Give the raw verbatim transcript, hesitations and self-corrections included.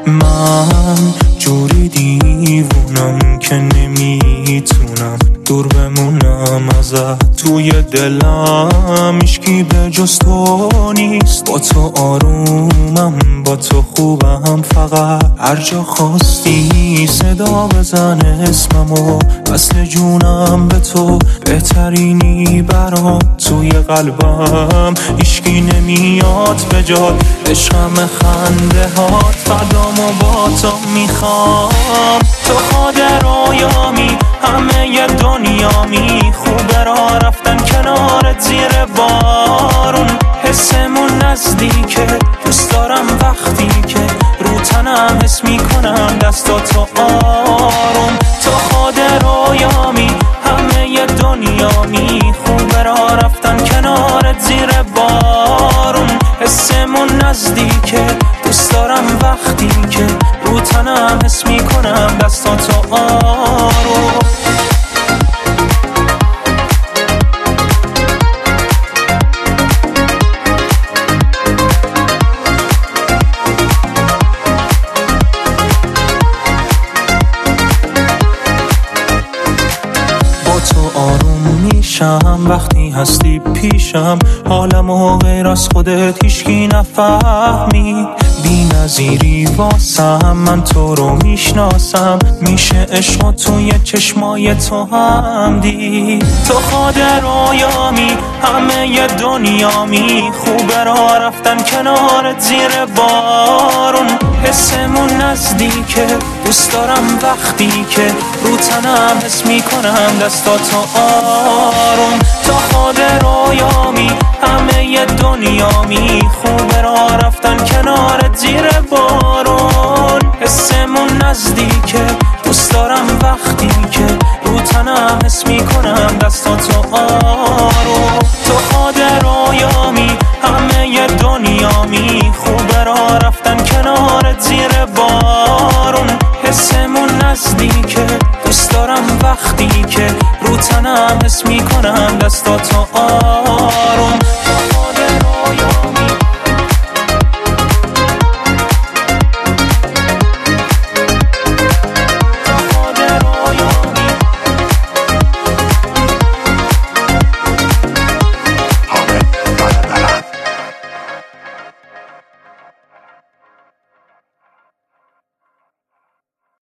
من جوری دیوونم که نمیتونم دور بمونم ازت، توی دلم هیچکی به جز تو نیست. با تو آرومم، با تو خوبم، فقط هر جا خواستی صدا بزن اسممو. وصل جونم به تو، بهترینی برام. توی قلبم هیچکی نمیاد به جات، عشقم خنده هات، فردامو با تو میخوام. تو خاطرایامی، همه ی دنیامی، خوبه را رفتن کنارت زیر بارون. حسمون نزدیکه، دوست دارم وقتی که رو تنم حس میکنم دستاتو آروم. تو خاطرایامی، همه ی دنیامی، خوبه را رفتن کنارت زیر بارون. حسمون نزدیکه، دوست دارم وقتی که رو تنم حس میکنم دستاتو آروم. تو آروم میشم وقتی هستی پیشم، حالمو غیر از خودت هیچکی نفهمی. بی نظیری واسم، من تو رو میشناسم، میشه عشق توی چشمای تو هم دید. تو خاطرایامی، همه ی دنیامی، خوبه را رفتن کنارت زیر بارون. حسمون نزدیکه، دوست دارم وقتی که رو تنم حس میکنم دستاتو آروم. تو خاطرایامی، همه ی دنیامی، خوبه را رفتن کنارت زیر بارون. حسمون نزدیکه، دوست دارم وقتی که رو تنم حس میکنم دستاتو آروم. تو خاطرایامی، همه ی دنیامی، خوبه را رفتن کنارت زیر بارون. حسمون نزدیکه، دوست دارم وقتی که رو تنم حس میکنم دستاتو آروم. تو خاطرایامی